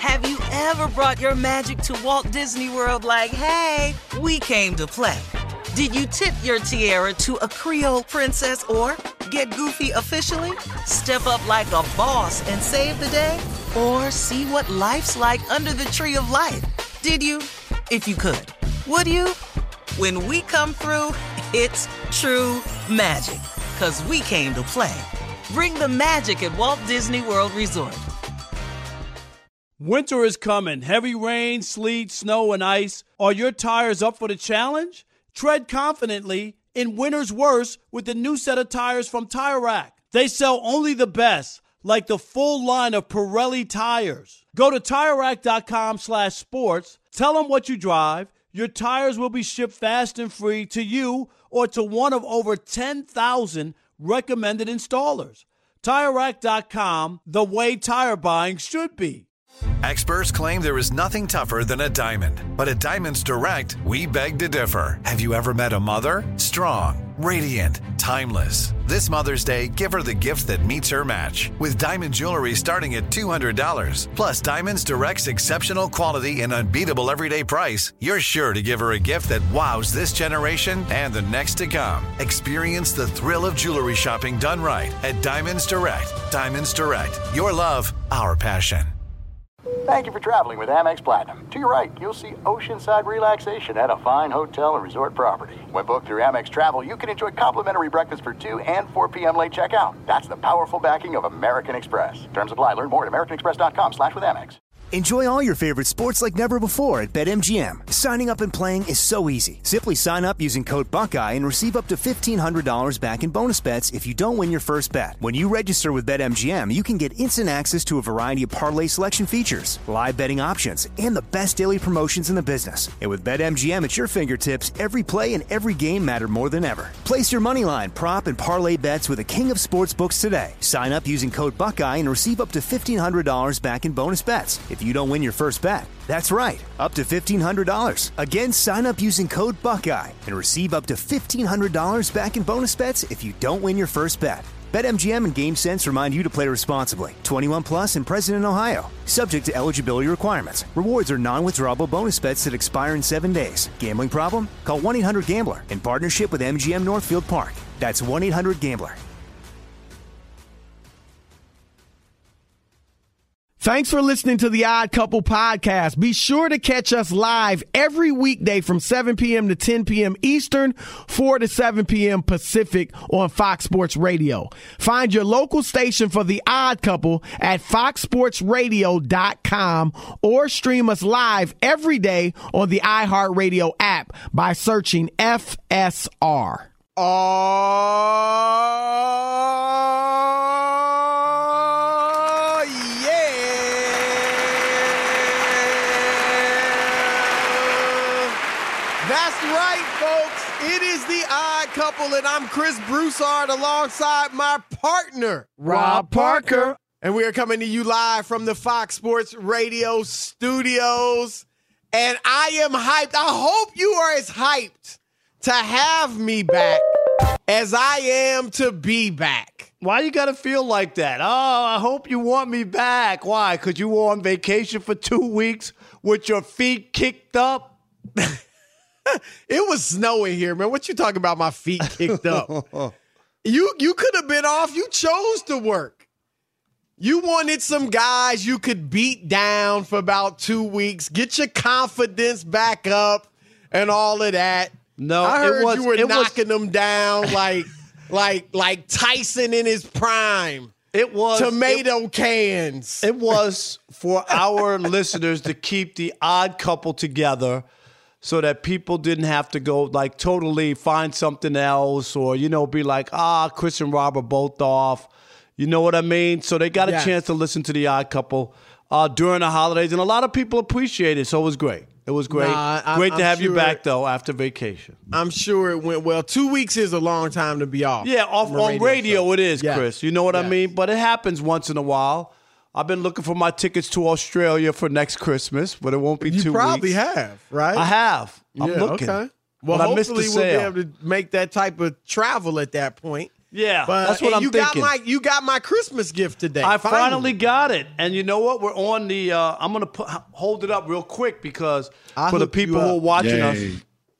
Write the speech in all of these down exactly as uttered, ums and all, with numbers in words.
Have you ever brought your magic to Walt Disney World like, hey, we came to play? Did you tip your tiara to a Creole princess or get goofy officially? Step up like a boss and save the day? Or see what life's like under the tree of life? Did you? If you could. Would you? When we come through, it's true magic. 'Cause we came to play. Bring the magic at Walt Disney World Resort. Winter is coming. Heavy rain, sleet, snow, and ice. Are your tires up for the challenge? Tread confidently in winter's worst with the new set of tires from Tire Rack. They sell only the best, like the full line of Pirelli tires. Go to Tire Rack dot com slash sports. Tell them what you drive. Your tires will be shipped fast and free to you or to one of over ten thousand recommended installers. Tire Rack dot com, the way tire buying should be. Experts claim there is nothing tougher than a diamond. But at Diamonds Direct, we beg to differ. Have you ever met a mother? Strong, radiant, timeless. This Mother's Day, give her the gift that meets her match. With diamond jewelry starting at two hundred dollars. Plus Diamonds Direct's exceptional quality and unbeatable everyday price, you're sure to give her a gift that wows this generation and the next to come. Experience the thrill of jewelry shopping done right at Diamonds Direct. Diamonds Direct. Your love, our passion. Thank you for traveling with Amex Platinum. To your right, you'll see oceanside relaxation at a fine hotel and resort property. When booked through Amex Travel, you can enjoy complimentary breakfast for two and four p.m. late checkout. That's the powerful backing of American Express. Terms apply. Learn more at americanexpress.com slash with Amex. Enjoy all your favorite sports like never before at BetMGM. Signing up and playing is so easy. Simply sign up using code Buckeye and receive up to fifteen hundred dollars back in bonus bets if you don't win your first bet. When you register with BetMGM, you can get instant access to a variety of parlay selection features, live betting options, and the best daily promotions in the business. And with BetMGM at your fingertips, every play and every game matter more than ever. Place your moneyline, prop, and parlay bets with the king of sportsbooks today. Sign up using code Buckeye and receive up to fifteen hundred dollars back in bonus bets if you don't win your first bet. That's right, up to fifteen hundred dollars. Again, sign up using code Buckeye and receive up to fifteen hundred dollars back in bonus bets if you don't win your first bet. BetMGM and GameSense remind you to play responsibly. twenty-one plus and present in Ohio. Subject to eligibility requirements. Rewards are non-withdrawable bonus bets that expire in seven days. Gambling problem? Call one eight hundred gambler in partnership with M G M Northfield Park. That's one eight hundred gambler. Thanks for listening to the Odd Couple podcast. Be sure to catch us live every weekday from seven p.m. to ten p.m. Eastern, four to seven p.m. Pacific on Fox Sports Radio. Find your local station for the Odd Couple at fox sports radio dot com or stream us live every day on the iHeartRadio app by searching F S R. Oh, that's right, folks. It is the Odd Couple, and I'm Chris Broussard alongside my partner, Rob Parker. And we are coming to you live from the Fox Sports Radio studios. And I am hyped. I hope you are as hyped to have me back as I am to be back. Why you got to feel like that? Oh, I hope you want me back. Why? Because you were on vacation for two weeks with your feet kicked up? It was snowing here, man. What you talking about my feet kicked up? you you could have been off. You chose to work. You wanted some guys you could beat down for about two weeks, get your confidence back up and all of that. No, I heard it was, you were it knocking was, them down like like like Tyson in his prime. It was tomato it, cans. It was for our listeners to keep the Odd Couple together, so that people didn't have to go like totally find something else or, you know, be like, ah, Chris and Rob are both off. You know what I mean? So they got a yes. chance to listen to the Odd Couple uh, during the holidays. And a lot of people appreciate it. So it was great. It was great. Nah, great I'm, to have I'm you sure back, though, after vacation. I'm sure it went well. Two weeks is a long time to be off. Yeah, off on radio, radio it is, yes. Chris. You know what yes. I mean? But it happens once in a while. I've been looking for my tickets to Australia for next Christmas, but it won't be you two weeks. You probably have, right? I have. I'm yeah, looking. Okay. Well, but hopefully I missed the we'll sale. be able to make that type of travel at that point. Yeah, but, that's what I'm you thinking. Got my, you got my Christmas gift today. I finally. finally got it. And you know what? We're on the uh, – I'm going to hold it up real quick because I for the hooked you people who up. are watching Yay. us.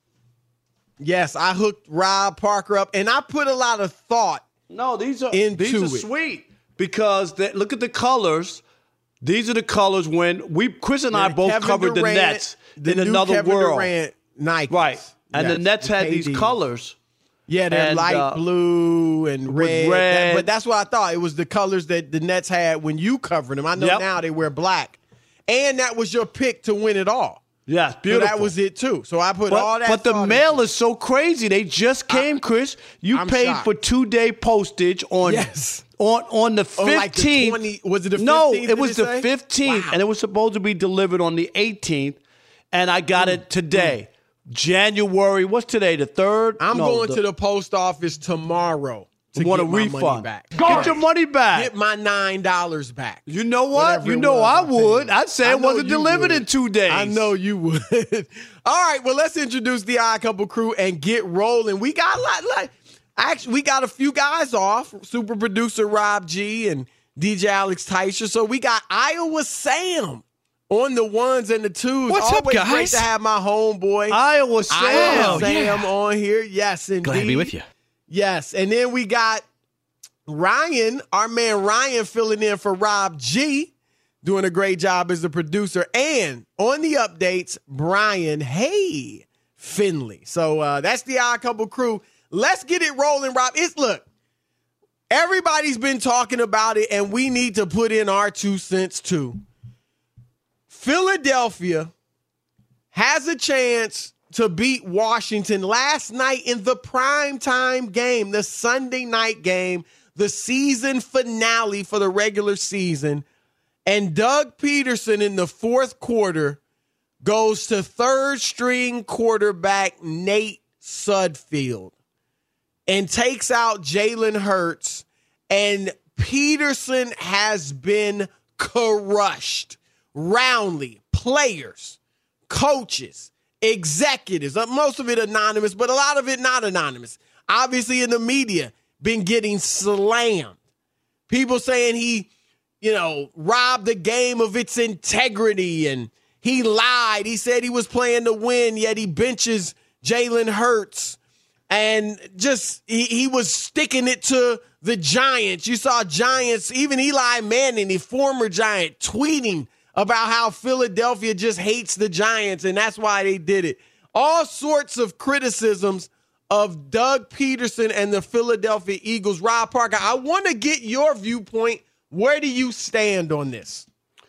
Yes, I hooked Rob Parker up, and I put a lot of thought No, these are into these are it. sweet because they, look at the colors. These are the colors when we Chris and I Yeah, both Kevin covered Durant, the Nets the in new another Kevin world. Durant Nikes. Right. And Yes, the Nets had K these Ds. colors. Yeah, they're And, light uh, blue and red. red. That- but that's what I thought. It was the colors that the Nets had when you covered them. I know Yep. now they wear black. And that was your pick to win it all. Yes, So beautiful. that was it, too. So I put But, all that but the thought mail into- is so crazy. They just came, Chris. You I'm paid shocked. for two-day postage on Yes. on on the Oh, like the fifteenth. twenty was it the No, fifteenth, it did was it the say? fifteenth, Wow. and it was supposed to be delivered on the eighteenth, and I got Mm. it today. January, what's today, the third? I'm No, going to the post office tomorrow to want get a my refund. money back. Get your money back. Get my nine dollars back. You know what? Whatever You it know was I I paid. would. I'd say I it know wasn't you delivered would. in two days. I know you would. All right, well, let's introduce the Odd Couple crew and get rolling. We got a lot, like, actually, we got a few guys off. Super producer Rob G and D J Alex Teicher. So we got Iowa Sam on the ones and the twos. What's up, Always great guys? to have my homeboy Iowa Sam. Iowa Oh, Sam yeah. on here. Yes, indeed. Glad to be with you. Yes, and then we got Ryan, our man Ryan, filling in for Rob G, doing a great job as the producer. And on the updates, Brian Hay Finley. So uh, that's the Odd Couple crew. Let's get it rolling, Rob. It's look, everybody's been talking about it, and we need to put in our two cents too. Philadelphia has a chance to beat Washington last night in the primetime game, the Sunday night game, the season finale for the regular season. And Doug Peterson in the fourth quarter goes to third string quarterback Nate Sudfeld and takes out Jalen Hurts. And Peterson has been crushed roundly. Players, coaches, executives, uh, most of it anonymous, but a lot of it not anonymous. Obviously in the media, been getting slammed. People saying he, you know, robbed the game of its integrity and he lied. He said he was playing to win, yet he benches Jalen Hurts. And just, he, he was sticking it to the Giants. You saw Giants, even Eli Manning, the former Giant, tweeting about how Philadelphia just hates the Giants, and that's why they did it. All sorts of criticisms of Doug Peterson and the Philadelphia Eagles. Rob Parker, I want to get your viewpoint. Where do you stand on this?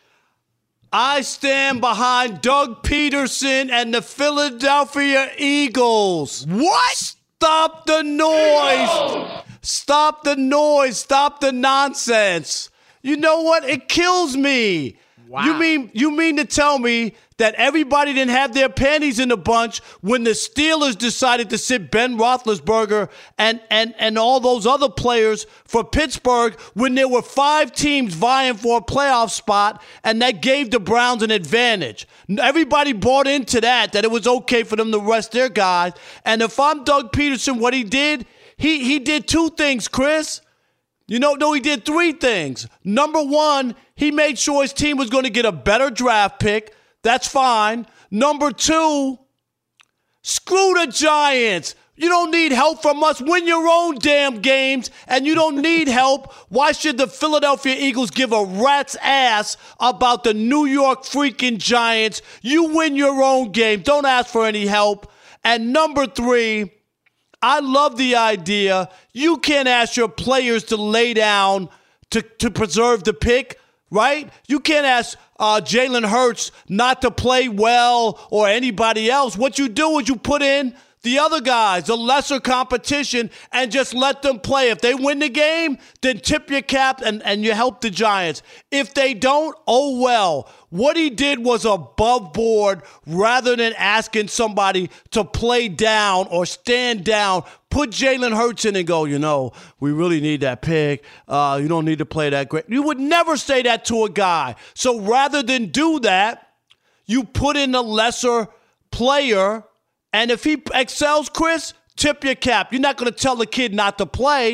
I stand behind Doug Peterson and the Philadelphia Eagles. What? Stop the noise. Stop the noise. Stop the nonsense. You know what? It kills me. Wow. You mean you mean to tell me that everybody didn't have their panties in a bunch when the Steelers decided to sit Ben Roethlisberger and, and, and all those other players for Pittsburgh when there were five teams vying for a playoff spot, and that gave the Browns an advantage. Everybody bought into that, that it was okay for them to rest their guys. And if I'm Doug Peterson, what he did, he, he did two things, Chris. You know, no, he did three things. Number one, he made sure his team was going to get a better draft pick. That's fine. Number two, screw the Giants. You don't need help from us. Win your own damn games, and you don't need help. Why should the Philadelphia Eagles give a rat's ass about the New York freaking Giants? You win your own game. Don't ask for any help. And number three, I love the idea you can't ask your players to lay down to, to preserve the pick, right? You can't ask uh, Jalen Hurts not to play well or anybody else. What you do is you put in the other guys, the lesser competition, and just let them play. If they win the game, then tip your cap and, and you help the Giants. If they don't, oh well. What he did was above board rather than asking somebody to play down or stand down. Put Jalen Hurts in and go, you know, we really need that pick. Uh, you don't need to play that great. You would never say that to a guy. So rather than do that, you put in a lesser player. And if he excels, Chris, tip your cap. You're not going to tell the kid not to play,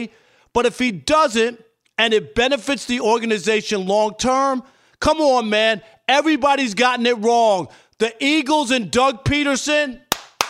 But if he doesn't and it benefits the organization long term, come on, man. Everybody's gotten it wrong. The Eagles and Doug Peterson,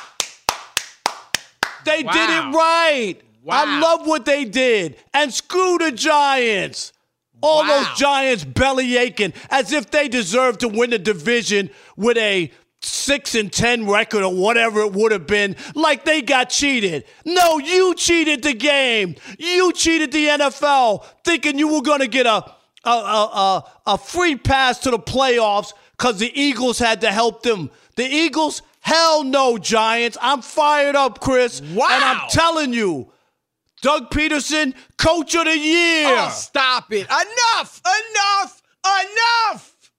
they Wow. did it right. Wow. I love what they did. And screw the Giants. All Wow. those Giants belly aching as if they deserve to win the division with a six and ten record or whatever it would have been, like they got cheated. No, you cheated the game. You cheated the N F L, thinking you were going to get a a, a a a free pass to the playoffs because the Eagles had to help them. The Eagles, hell no, Giants. I'm fired up, Chris. Wow. And I'm telling you, Doug Peterson, Coach of the Year. Oh, stop it. Enough. Enough. Enough.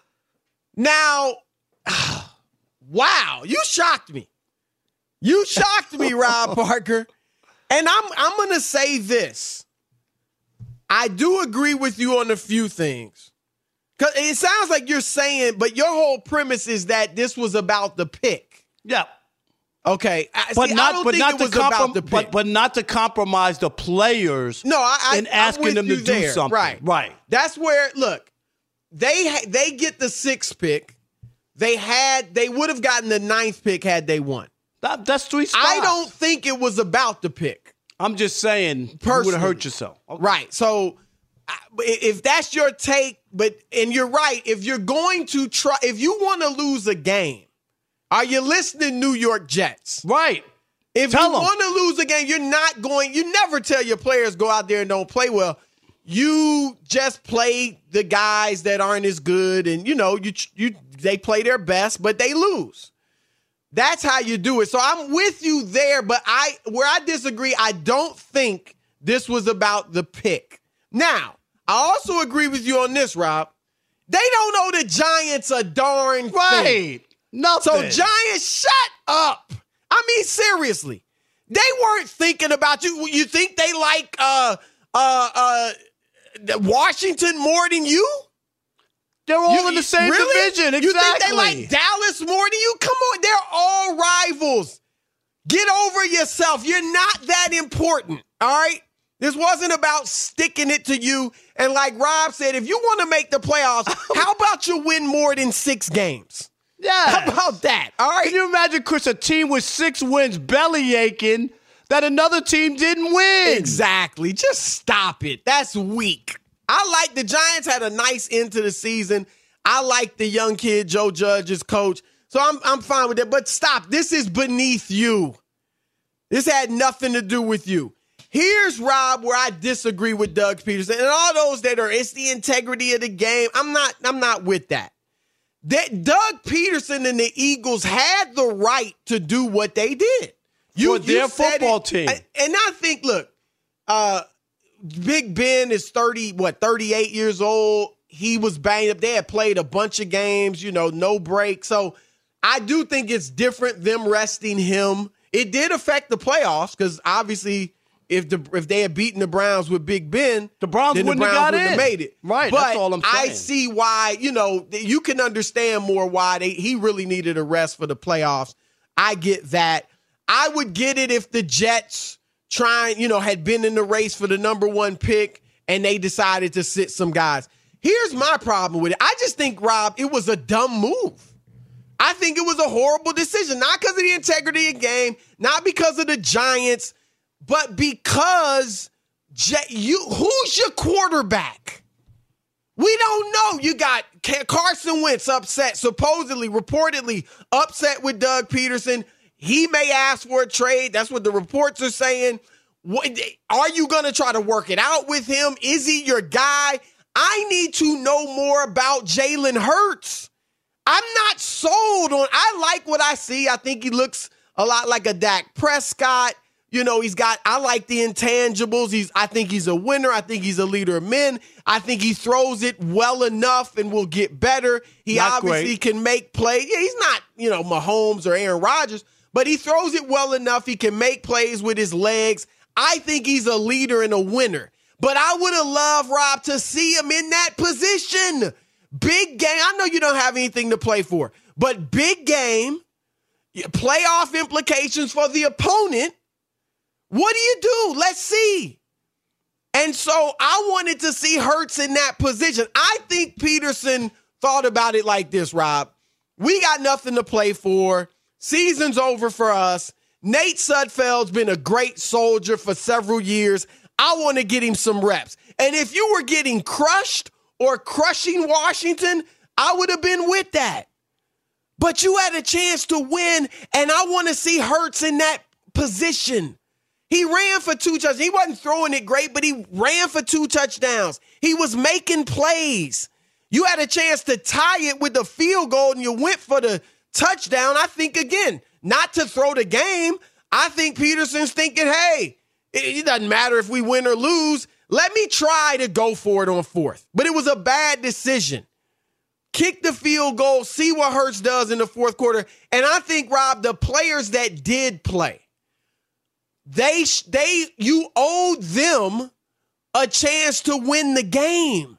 Now, wow, you shocked me. You shocked me, Rob Parker. And I'm I'm going to say this. I do agree with you on a few things. Cuz it sounds like you're saying, but your whole premise is that this was about the pick. Yeah. Okay, I, But see, I not, don't but think not it to was about comprom- the pick. but but not to compromise the players. No, I, I in I'm asking with them to you do there. something. Right, right. That's where look, they ha- they get the sixth pick. They had they would have gotten the ninth pick had they won. That, that's three spots. I don't think it was about the pick. I'm just saying, you would Personally. have hurt yourself. Okay. Right. So I- if that's your take, but and you're right, if you're going to try, if you want to lose a game, are you listening, New York Jets? Right. If Tell you 'em. want to lose a game, you're not going, you never tell your players go out there and don't play well. You just play the guys that aren't as good, and you know, you you they play their best, but they lose. That's how you do it. So I'm with you there, but I where I disagree, I don't think this was about the pick. Now, I also agree with you on this, Rob. They don't owe the Giants a darn thing. Right. Nothing. So Giants, shut up. I mean, seriously. They weren't thinking about you. You think they like uh uh uh Washington more than you? They're all You- in the same really? division. Exactly. You think they like Dallas more than you? Come on, they're all rivals. Get over yourself. You're not that important, all right? This wasn't about sticking it to you. And like Rob said, if you want to make the playoffs, how about you win more than six games? Yeah. How about that? All right. Can you imagine, Chris, a team with six wins belly aching that another team didn't win? Exactly. Just stop it. That's weak. I like the Giants had a nice end to the season. I like the young kid, Joe Judge, as coach. So I'm I'm fine with that. But stop. This is beneath you. This had nothing to do with you. Here's, Rob, where I disagree with Doug Peterson. And all those that are, it's the integrity of the game. I'm not, I'm not with that. That Doug Peterson and the Eagles had the right to do what they did. You, For their you said football it. team. And I think, look, uh, Big Ben is thirty, what, thirty-eight years old. He was banged up. They had played a bunch of games, you know, no break. So I do think it's different, them resting him. It did affect the playoffs because obviously if the if they had beaten the Browns with Big Ben, The Browns then wouldn't the have Browns got wouldn't in. have made it. Right, But that's all I'm I saying. see why, you know, you can understand more why they, he really needed a rest for the playoffs. I get that. I would get it if the Jets trying, you know, had been in the race for the number one pick and they decided to sit some guys. Here's my problem with it. I just think, Rob, it was a dumb move. I think it was a horrible decision, not because of the integrity of the game, not because of the Giants, but because J- you, who's your quarterback? We don't know. You got Carson Wentz upset, supposedly, reportedly upset with Doug Peterson. He may ask for a trade. That's what the reports are saying. What, are you going to try to work it out with him? Is he your guy? I need to know more about Jalen Hurts. I'm not sold on. I like what I see. I think he looks a lot like a Dak Prescott. You know, he's got, I like the intangibles. He's, I think he's a winner. I think he's a leader of men. I think he throws it well enough and will get better. He Not obviously great. can make plays. Yeah, he's not, you know, Mahomes or Aaron Rodgers, but he throws it well enough. He can make plays with his legs. I think he's a leader and a winner. But I would have loved, Rob, to see him in that position. Big game. I know you don't have anything to play for, but big game, playoff implications for the opponent. What do you do? Let's see. And so I wanted to see Hurts in that position. I think Peterson thought about it like this, Rob. We got nothing to play for. Season's over for us. Nate Sudfeld's been a great soldier for several years. I want to get him some reps. And if you were getting crushed or crushing Washington, I would have been with that. But you had a chance to win, and I want to see Hurts in that position. He ran for two touchdowns. He wasn't throwing it great, but he ran for two touchdowns. He was making plays. You had a chance to tie it with the field goal, and you went for the touchdown. I think, again, not to throw the game. I think Peterson's thinking, hey, it doesn't matter if we win or lose. Let me try to go for it on fourth. But it was a bad decision. Kick the field goal, see what Hurts does in the fourth quarter. And I think, Rob, the players that did play, they, they, you owed them a chance to win the game.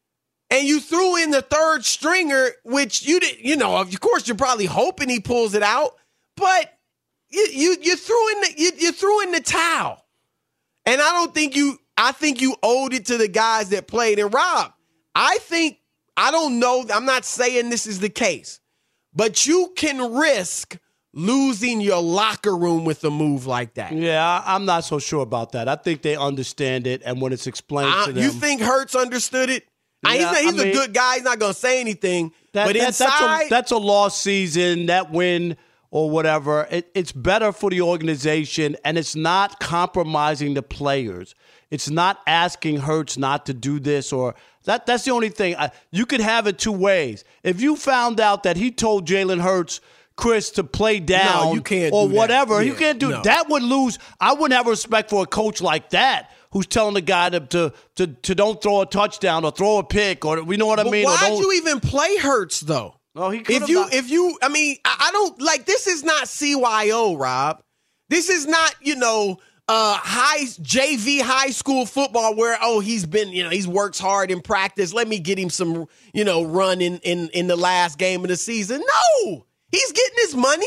And you threw in the third stringer, which you did, you know, of course, you're probably hoping he pulls it out, but you you, you threw in the you, you threw in the towel. And I don't think you, I think you owed it to the guys that played. And Rob, I think, I don't know, I'm not saying this is the case, but you can risk losing your locker room with a move like that. Yeah, I'm not so sure about that. I think they understand it, and when it's explained uh, to them. You think Hurts understood it? Yeah, he's not, he's I mean, a good guy. He's not going to say anything. That, but that, inside, that's a, that's a lost season, that win or whatever. It, it's better for the organization, and it's not compromising the players. It's not asking Hurts not to do this or that. That's the only thing. I, you could have it two ways. If you found out that he told Jalen Hurts, Chris, to play down no, you can't or do whatever, that. you Yeah, can't do no. that. Would lose. I wouldn't have respect for a coach like that, who's telling the guy to to to, to don't throw a touchdown or throw a pick, or you know what I but mean? Why'd you even play Hurts though? Oh, he if you not. if you I mean I, I don't like this is not C Y O, Rob. This is not, you know, uh high J V high school football where oh he's been, you know, he's works hard in practice. Let me get him some, you know, run in in in the last game of the season. No, he's getting his money.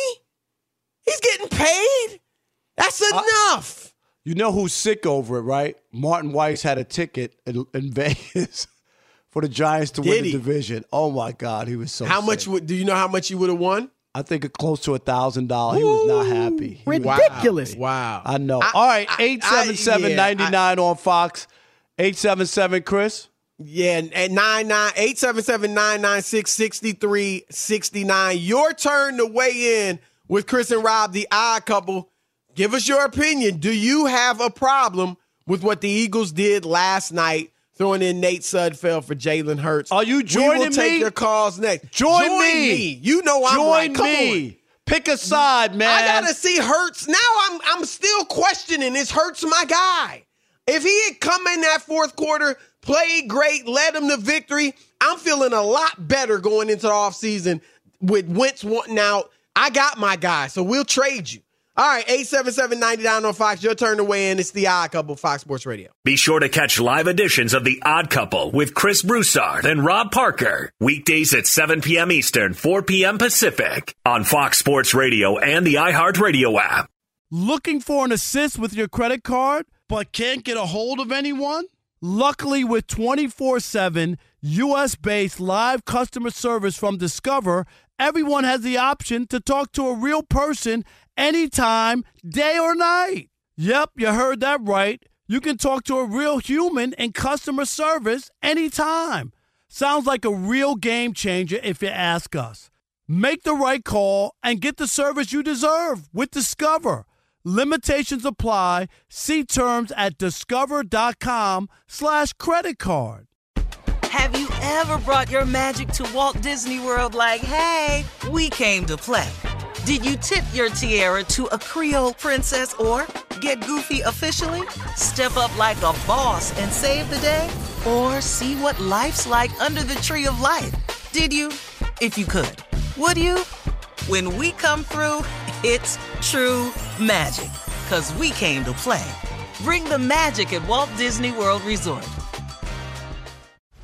He's getting paid. That's enough. Uh, You know who's sick over it, right? Martin Weiss had a ticket in, in Vegas for the Giants to Did win he? the division. Oh, my God. He was so How sick. much would, do you know how much he would have won? I think it close to one thousand dollars. He was not happy. He was- Ridiculous. Wow. I know. I- All right, I- eight seven seven, nine nine on Fox. eight seven seven, Chris. Yeah, at nine nine eight seven seven nine nine six six three six nine. Your turn to weigh in with Chris and Rob, the odd couple. Give us your opinion. Do you have a problem with what the Eagles did last night, throwing in Nate Sudfeld for Jalen Hurts? Are you joining We will take me? your calls next. Join, Join me. me. You know I'm Join right. Come me. on. Pick a side, man. I gotta see Hurts. Now I'm I'm still questioning, is Hurts my guy? If he had come in that fourth quarter, played great, led him to victory, I'm feeling a lot better going into the offseason with Wentz wanting out. I got my guy, so we'll trade you. All right, eight seven seven, nine nine on Fox. Your turn to weigh in. It's The Odd Couple, Fox Sports Radio. Be sure to catch live editions of The Odd Couple with Chris Broussard and Rob Parker. Weekdays at seven p.m. Eastern, four p.m. Pacific on Fox Sports Radio and the iHeartRadio app. Looking for an assist with your credit card, but can't get a hold of anyone? Luckily, with twenty-four seven U S-based live customer service from Discover, everyone has the option to talk to a real person anytime, day or night. Yep, you heard that right. You can talk to a real human in customer service anytime. Sounds like a real game changer if you ask us. Make the right call and get the service you deserve with Discover. Limitations apply. See terms at discover.com slash credit card. Have you ever brought your magic to Walt Disney World like, hey, we came to play? Did you tip your tiara to a Creole princess or get goofy officially? Step up like a boss and save the day? Or see what life's like under the tree of life? Did you? If you could. Would you? When we come through, it's true magic. 'Cause we came to play. Bring the magic at Walt Disney World Resort.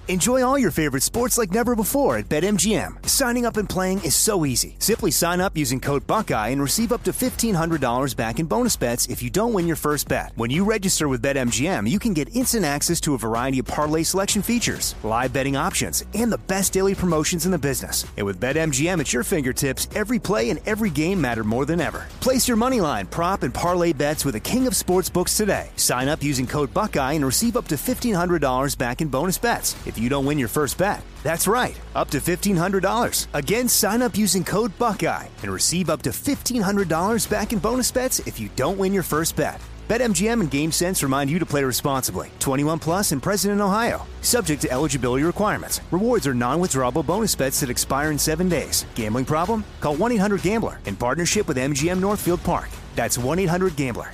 Enjoy all your favorite sports like never before at BetMGM. Signing up and playing is so easy. Simply sign up using code Buckeye and receive up to fifteen hundred dollars back in bonus bets if you don't win your first bet. When you register with BetMGM, you can get instant access to a variety of parlay selection features, live betting options, and the best daily promotions in the business. And with BetMGM at your fingertips, every play and every game matter more than ever. Place your moneyline, prop, and parlay bets with the king of sportsbooks today. Sign up using code Buckeye and receive up to fifteen hundred dollars back in bonus bets if you don't win your first bet. That's right, up to fifteen hundred dollars. Again, sign up using code Buckeye and receive up to fifteen hundred dollars back in bonus bets if you don't win your first bet. BetMGM and GameSense remind you to play responsibly. twenty-one plus and present in Ohio. Subject to eligibility requirements. Rewards are non-withdrawable bonus bets that expire in seven days. Gambling problem? Call one eight hundred gambler in partnership with M G M Northfield Park. That's one eight hundred gambler.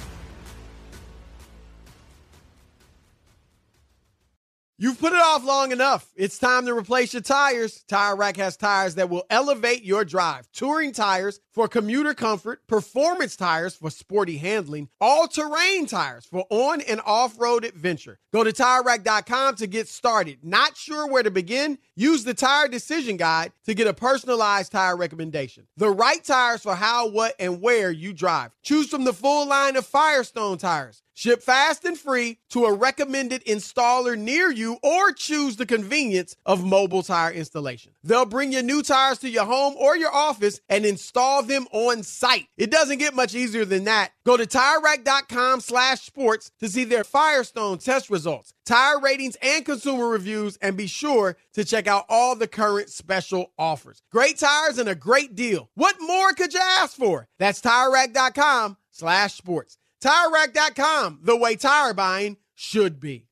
You've put it off long enough. It's time to replace your tires. Tire Rack has tires that will elevate your drive. Touring tires for commuter comfort, performance tires for sporty handling, all-terrain tires for on- and off-road adventure. Go to Tire Rack dot com to get started. Not sure where to begin? Use the Tire Decision Guide to get a personalized tire recommendation. The right tires for how, what, and where you drive. Choose from the full line of Firestone tires. Ship fast and free to a recommended installer near you, or choose the convenience of mobile tire installation. They'll bring your new tires to your home or your office and install them on site. It doesn't get much easier than that. Go to Tire Rack dot com slash sports to see their Firestone test results, tire ratings, and consumer reviews, and be sure to check out all the current special offers. Great tires and a great deal. What more could you ask for? That's Tire Rack dot com slash sports. Tire Rack dot com, the way tire buying should be.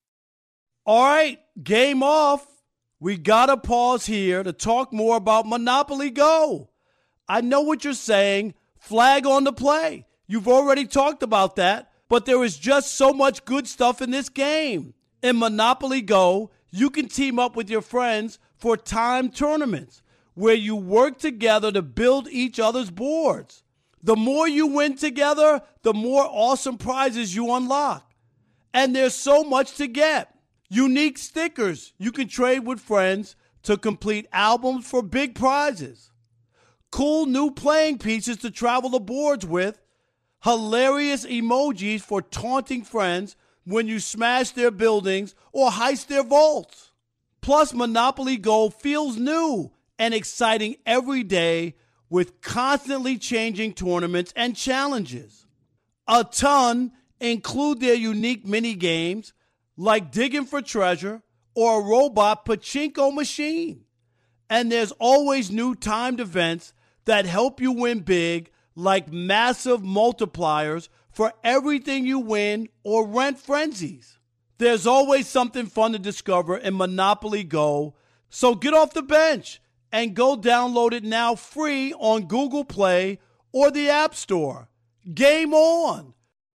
All right, game off. We got to pause here to talk more about Monopoly Go. I know what you're saying. Flag on the play. You've already talked about that, but there is just so much good stuff in this game. In Monopoly Go, you can team up with your friends for timed tournaments where you work together to build each other's boards. The more you win together, the more awesome prizes you unlock. And there's so much to get. Unique stickers you can trade with friends to complete albums for big prizes. Cool new playing pieces to travel the boards with. Hilarious emojis for taunting friends when you smash their buildings or heist their vaults. Plus, Monopoly Go feels new and exciting every day with constantly changing tournaments and challenges. A ton include their unique mini games like digging for treasure or a robot pachinko machine. And there's always new timed events that help you win big, like massive multipliers for everything you win or rent frenzies. There's always something fun to discover in Monopoly Go, so get off the bench and go download it now free on Google Play or the App Store. Game on!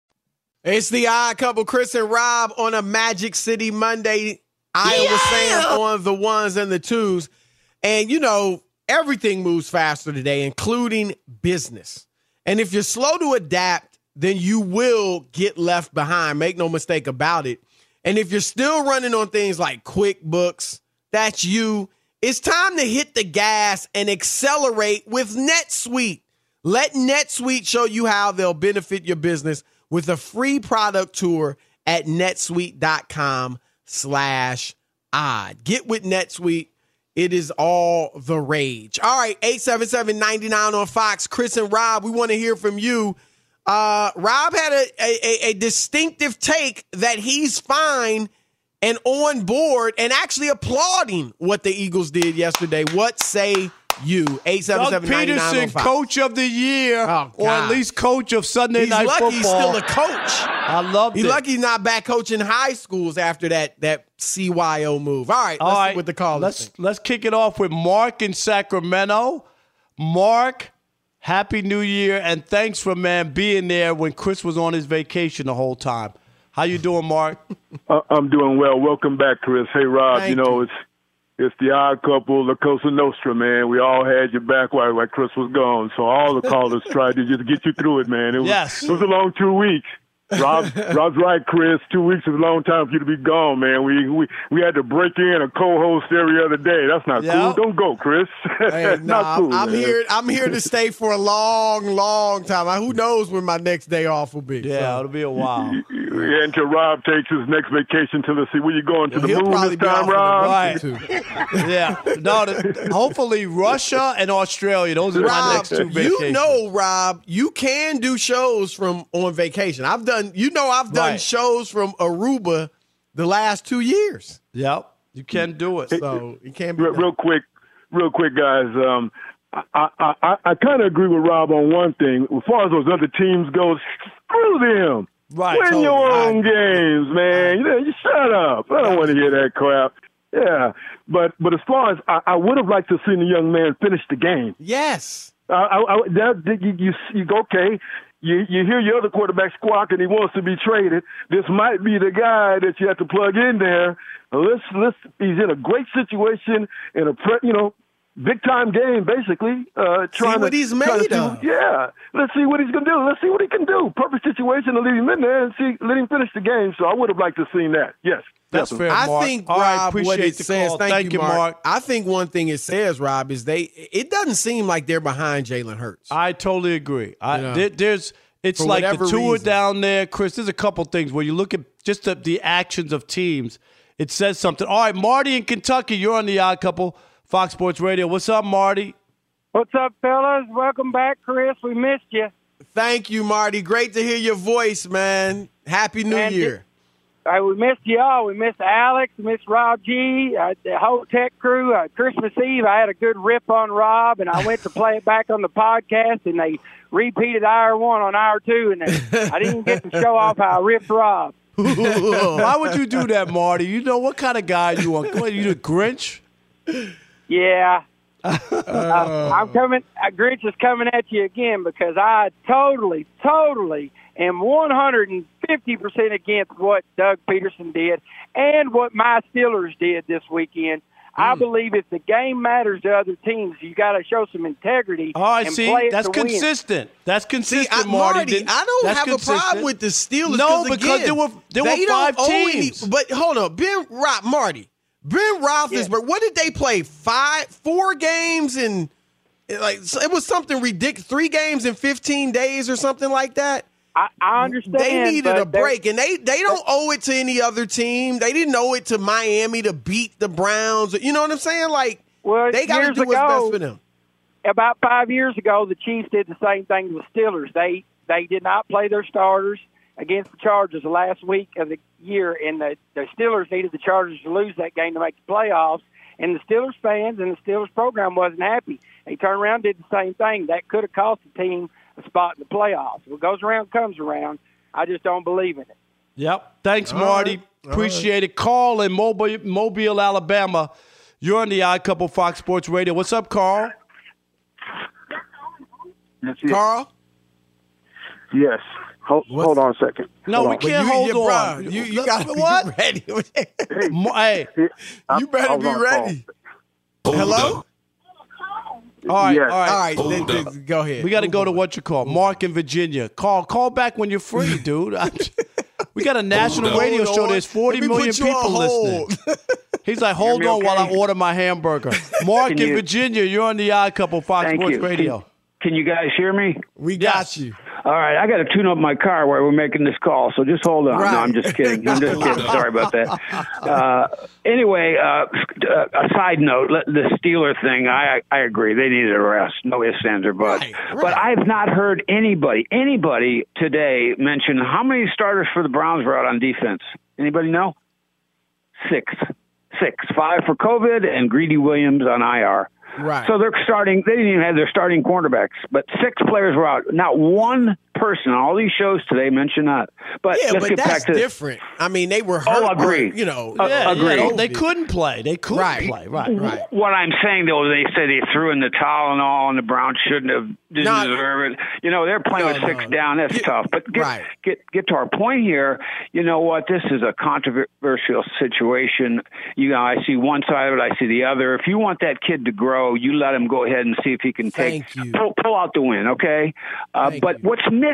It's the Odd Couple, Chris and Rob, on a Magic City Monday. Iowa Yeah! Sam on the ones and the twos. And, you know, everything moves faster today, including business. And if you're slow to adapt, then you will get left behind. Make no mistake about it. And if you're still running on things like QuickBooks, that's you. It's time to hit the gas and accelerate with NetSuite. Let NetSuite show you how they'll benefit your business with a free product tour at netsuite.com slash odd. Get with NetSuite. It is all the rage. All right, eight seven seven, nine nine on Fox. Chris and Rob, we want to hear from you. Uh, Rob had a, a, a distinctive take that he's fine and on board and actually applauding what the Eagles did yesterday. What say you? eight seven seven, nine nine on Fox. Doug Peterson, coach of the year, oh, or at least coach of Sunday he's Night lucky Football. He's still a coach. I love it. He's lucky he's not back coaching high schools after that that C Y O move. All right, All let's right, see what the call let's, is. Let's kick it off with Mark in Sacramento. Mark, Happy New Year, and thanks for, man, being there when Chris was on his vacation the whole time. How you doing, Mark? Uh, I'm doing well. Welcome back, Chris. Hey, Rob, Thank you know, you. it's it's the Odd Couple, La Cosa Nostra, man. We all had your back while, while Chris was gone, so all the callers tried to just get you through it, man. It was, Yes. It was a long two weeks. Rob, Rob's right, Chris. Two weeks is a long time for you to be gone, man. We we we had to break in a co-host every other day. That's not yeah. cool. Don't go, Chris. Hey, nah, not cool, I'm man. here. I'm here to stay for a long, long time. I, who knows when my next day off will be? Yeah, so. it'll be a while. Yeah, until Rob takes his next vacation to the sea. Where you going to Well, the he'll moon probably this be time, off Rob? Right. too. Yeah. No, the, hopefully Russia and Australia. Those are my Rob, next two vacations. you know, Rob, you can do shows from on vacation. I've done, you know, I've done Right. shows from Aruba the last two years. Yep. You can do it. So you can't be Real, done. real quick, real quick, guys. Um, I I, I, I kind of agree with Rob on one thing. As far as those other teams go, screw them. Right. Win totally. your I own agree. games, man. You know, you shut up. I don't want to hear that crap. Yeah, but but as far as I, I would have liked to see the young man finish the game. Yes. I, I, I, that, you, you, you go, okay. You, you hear your other quarterback squawk and he wants to be traded. This might be the guy that you have to plug in there. Let's, let's, he's in a great situation in a, pre, you know, big time game, basically. Uh, trying see what to, he's trying made to of. see, yeah. Let's see what he's going to do. Let's see what he can do. Perfect situation to leave him in there and see, let him finish the game. So I would have liked to have seen that. Yes. That's definitely. fair, I Mark. think, All right, Rob, what appreciate it the says, call. thank, Thank you, Mark. Mark. I think one thing it says, Rob, is they, it doesn't seem like they're behind Jalen Hurts. I totally agree. I, You know, there, there's it's for like the whatever Tua reason. down there, Chris. There's a couple things where you look at just the, the actions of teams. It says something. All right, Marty in Kentucky, you're on the Odd Couple, Fox Sports Radio. What's up, Marty? What's up, fellas? Welcome back, Chris. We missed you. Thank you, Marty. Great to hear your voice, man. Happy New Man, Year. Uh, we missed y'all. We missed Alex. We missed Rob G. Uh, the whole tech crew. Uh, Christmas Eve, I had a good rip on Rob, and I went to play it back on the podcast, and they repeated hour one on hour two, and they, I didn't get to show off how I ripped Rob. Why would you do that, Marty? You know what kind of guy you are? What, you the Grinch? Yeah. uh, I'm coming. Uh, Grinch is coming at you again because I totally, totally am one hundred fifty percent against what Doug Peterson did and what my Steelers did this weekend. I believe if the game matters to other teams, you got to show some integrity. All right, and see, play it that's to win. consistent. That's consistent, See, I, Marty. Marty, Didn't- I don't that's have consistent. a problem with the Steelers. No, again, because there were there they were five don't owe any- teams. but hold on, Ben Rob, Marty, Ben Roethlisberger. What did they play? Five, four games in like so it was something ridiculous. Three games in fifteen days or something like that. I, I understand. They needed but a break, and they, they don't owe it to any other team. They didn't owe it to Miami to beat the Browns. You know what I'm saying? Like, Well, they got to years do what's ago- best for them. About five years ago, the Chiefs did the same thing with Steelers. They they did not play their starters against the Chargers the last week of the year, and the, the Steelers needed the Chargers to lose that game to make the playoffs. And the Steelers fans and the Steelers program wasn't happy. They turned around and did the same thing. That could have cost the team a spot in the playoffs. What goes around comes around. I just don't believe in it. Yep. Thanks, Marty. Appreciate it. Carl in Mobile, Mobile, Alabama. You're on the Odd Couple Fox Sports Radio. What's up, Carl? Carl? Yes. Hold, hold on a second. No, Hold we on. can't you, hold you, on. Bro, you you got to what? be ready. Mo- hey, I'm- You better I was be on a ready. call. Hello? all right, Yes. all right. All right, th- th- go ahead. We got to Move go to on. what you call Mark in Virginia. Call, call back when you're free, dude. I'm- we got a national radio Hold show. on. There's forty Let me million put you on people hold. listening. He's like, hold me on while I okay? order my hamburger. Mark Can in you- Virginia, you're on the Odd Couple Fox Thank Sports you. Radio. Can, can you guys hear me? We Yes. got you. All right, I got to tune up my car while we're making this call, so just hold on. Right. No, I'm just kidding. I'm just kidding. Sorry about that. Uh, anyway, uh, a side note, let- the Steeler thing, I I agree. They needed a rest. No ifs, ands, or buts. Right, right. But I've not heard anybody, anybody today mention how many starters for the Browns were out on defense. Anybody know? Six. Six. Five for COVID and Greedy Williams on I R. Right. So they're starting. They didn't even have their starting cornerbacks, but six players were out. Not one person on all these shows today mentioned that. But Yeah, let's but get that's back to different. I mean, they were hurt. Oh, agree. or, You know, Uh, Yeah, agree. yeah, they couldn't play. They couldn't Right. play. Right. Right. What I'm saying, though, they said they threw in the towel and all, and the Browns shouldn't have didn't No. deserve it. You know, they're playing No, with six no. down. That's Get- tough. But get, right. get get to our point here. You know what? This is a controversial situation. You know, I see one side of it. I see the other. If you want that kid to grow, you let him go ahead and see if he can take Thank you. pull, pull out the win. Okay. Uh, Thank but you. what's missing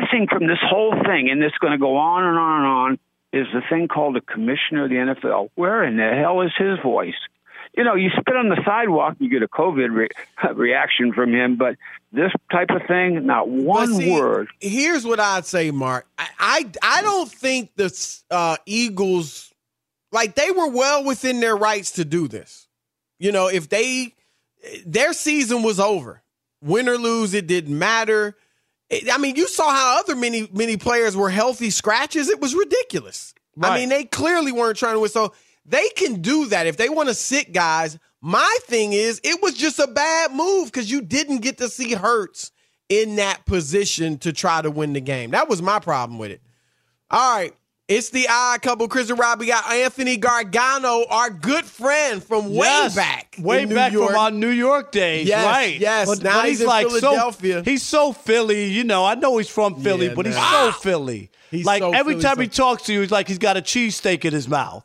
missing from this whole thing, and it's going to go on and on and on, is the thing called the commissioner of the N F L. Where in the hell is his voice? You know, you spit on the sidewalk, you get a COVID re- reaction from him, but this type of thing, not one see, word. Here's what I'd say, Mark. I I, I don't think the uh, Eagles, like, they were well within their rights to do this. You know, if they, their season was over. Win or lose, it didn't matter. I mean, you saw how other many, many players were healthy scratches. It was ridiculous. Right. I mean, they clearly weren't trying to win. So they can do that. If they want to sit guys, my thing is it was just a bad move because you didn't get to see Hurts in that position to try to win the game. That was my problem with it. All right. It's the Odd Couple. Chris and Rob. We got Anthony Gargano, our good friend from way yes, back. Way in New back York. from our New York days, yes, right? Yes, but, now but he's, he's in like Philadelphia. So, he's so Philly, you know. I know he's from Philly, Yeah, but he's nah. so Philly. He's like so every Philly, time so- he talks to you, he's like he's got a cheesesteak in his mouth.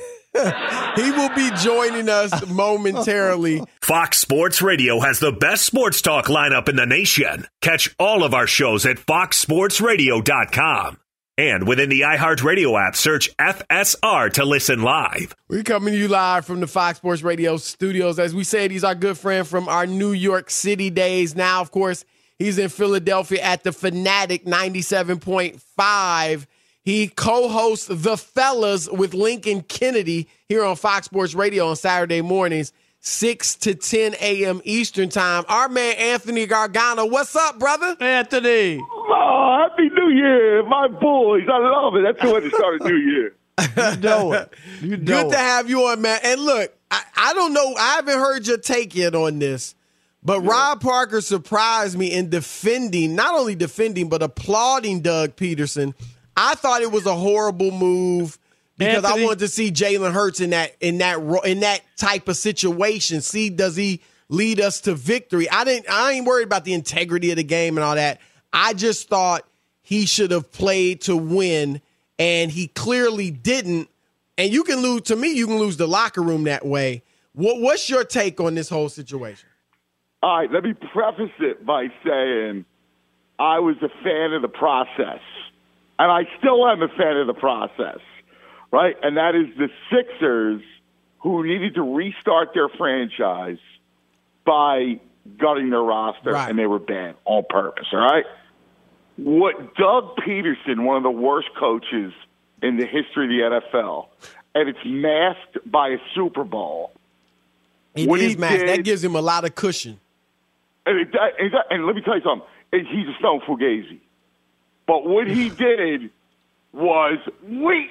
He will be joining us momentarily. Fox Sports Radio has the best sports talk lineup in the nation. Catch all of our shows at fox sports radio dot com. And within the iHeartRadio app, search F S R to listen live. We're coming to you live from the Fox Sports Radio studios. As we said, he's our good friend from our New York City days. Now, of course, he's in Philadelphia at the Fanatic ninety-seven point five. He co-hosts The Fellas with Lincoln Kennedy here on Fox Sports Radio on Saturday mornings, six to ten a.m. Eastern time. Our man, Anthony Gargano. What's up, brother? Anthony. Oh, Happy New Year, my boys. I love it. That's the way to start a new year. You know it. You know Good it. to have you on, man. And look, I, I don't know. I haven't heard your take yet on this, but yeah. Rob Parker surprised me in defending, not only defending, but applauding Doug Peterson. I thought it was a horrible move because Anthony, I wanted to see Jalen Hurts in that in that in that type of situation. See, does he lead us to victory? I didn't. I ain't worried about the integrity of the game and all that. I just thought he should have played to win, and he clearly didn't. And you can lose. To me, you can lose the locker room that way. What, what's your take on this whole situation? All right, let me preface it by saying I was a fan of the process. And I still am a fan of the process, right? And that is the Sixers who needed to restart their franchise by gutting their roster, right. And they were bad on purpose, all right? What Doug Peterson, one of the worst coaches in the history of the N F L, and it's masked by a Super Bowl. It is masked. That gives him a lot of cushion. And, it, and, and let me tell you something. He's a stone fugazi. But what he did was weak.